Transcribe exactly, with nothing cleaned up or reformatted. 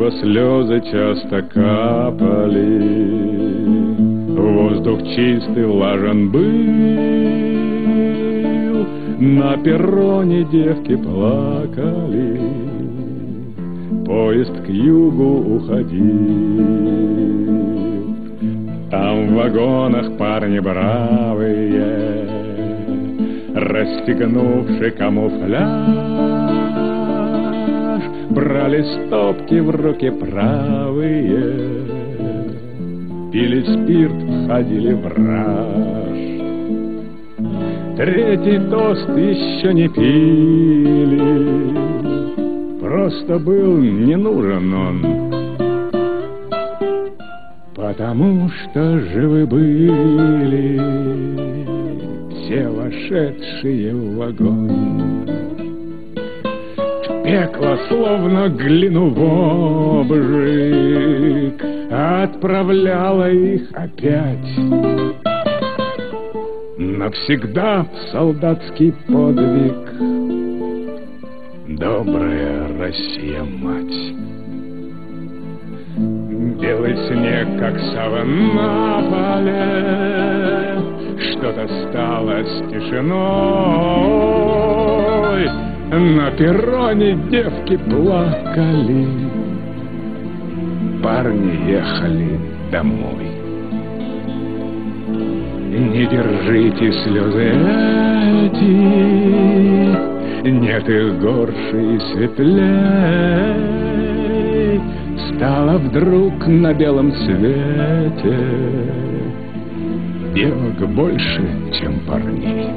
его слезы часто капали. Воздух чистый, влажен был, на перроне девки плакали. Поезд к югу уходил, там в вагонах парни бравые, расстегнувши камуфляж, брали стопки в руки правые, пили спирт, входили в раж. Третий тост еще не пили, просто был не нужен он, потому что живы были все вошедшие в вагон. В пекло, словно глину в обжиг, отправляла их опять навсегда в солдатский подвиг. Добрая Россия, мать. Белый снег, как саван на поле, что-то стало с тишиной. На перроне девки плакали, парни ехали домой. Не держите слезы эти, нет их горше и светлей. Стало вдруг на белом свете девок больше, чем парней.